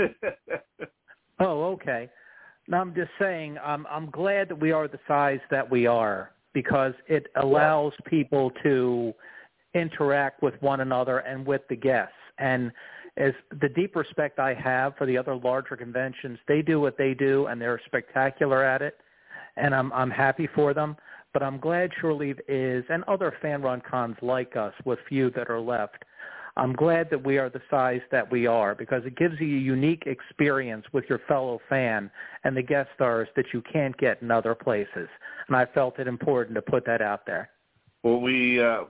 Oh, okay. Now, I'm just saying I'm, I'm glad that we are the size that we are because it allows people to interact with one another and with the guests. And as the deep respect I have for the other larger conventions, they do what they do, and they're spectacular at it, and I'm I'm happy for them. But I'm glad Shore Leave is, and other fan-run cons like us, with few that are left, I'm glad that we are the size that we are because it gives you a unique experience with your fellow fan and the guest stars that you can't get in other places. And I felt it important to put that out there. Well, we uh,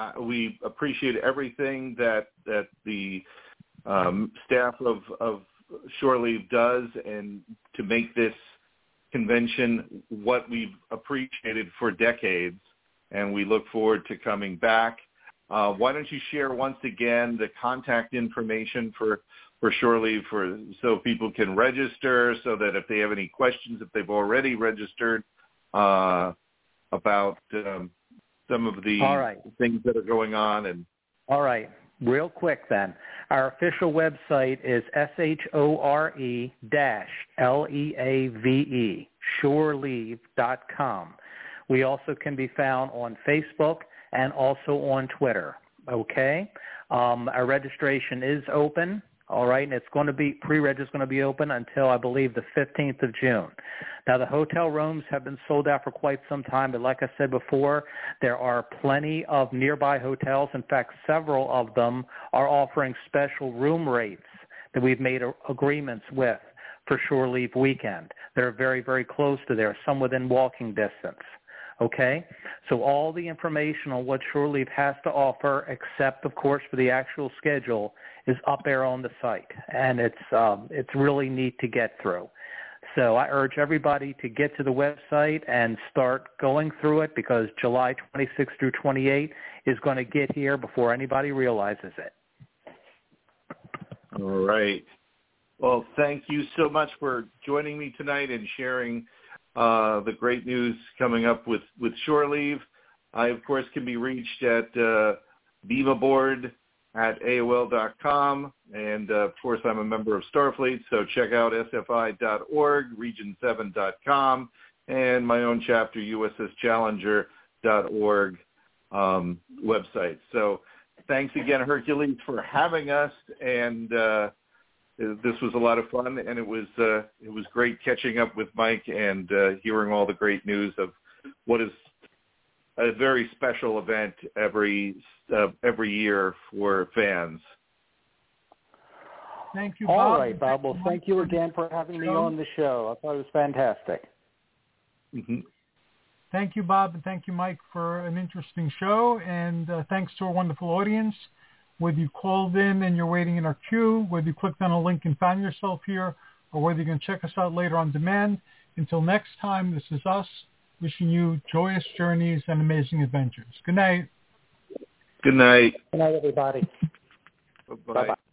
we appreciate everything that that the um, staff of, of Shore Leave does, and to make this convention what we've appreciated for decades, and we look forward to coming back. Uh, why don't you share once again the contact information for, for Shore Leave for so people can register, so that if they have any questions, if they've already registered uh, about um, some of the All right. things that are going on. And all right. Real quick then. Our official website is S H O R E dash L E A V E, shore leave dot com. We also can be found on Facebook and also on Twitter, okay? Um, our registration is open, all right, and it's going to be, pre-reg is going to be open until, I believe, the fifteenth of June. Now, the hotel rooms have been sold out for quite some time, but like I said before, there are plenty of nearby hotels. In fact, several of them are offering special room rates that we've made a- agreements with for Shore Leave weekend. They're very, very close to there, some within walking distance. Okay? So all the information on what Shore Leave has to offer, except, of course, for the actual schedule, is up there on the site. And it's um, it's really neat to get through. So I urge everybody to get to the website and start going through it because July twenty-sixth through twenty-eighth is going to get here before anybody realizes it. All right. Well, thank you so much for joining me tonight and sharing Uh, the great news coming up with, with Shore Leave. I, of course, can be reached at uh, beamaboard at A O L dot com. And, uh, of course, I'm a member of Starfleet, so check out S F I dot org, region seven dot com, and my own chapter, U S S Challenger dot org um, website. So thanks again, Hercules, for having us, and uh, this was a lot of fun, and it was uh, it was great catching up with Mike and uh, hearing all the great news of what is a very special event every uh, every year for fans. Thank you, Bob. All right, Bob. Well, thank you again for having me on the show. I thought it was fantastic. Mm-hmm. Thank you, Bob, and thank you, Mike, for an interesting show, and uh, thanks to our wonderful audience. Whether you called in and you're waiting in our queue, whether you clicked on a link and found yourself here, or whether you can check us out later on demand. Until next time, this is us wishing you joyous journeys and amazing adventures. Good night. Good night. Good night, everybody. Bye-bye. Bye-bye.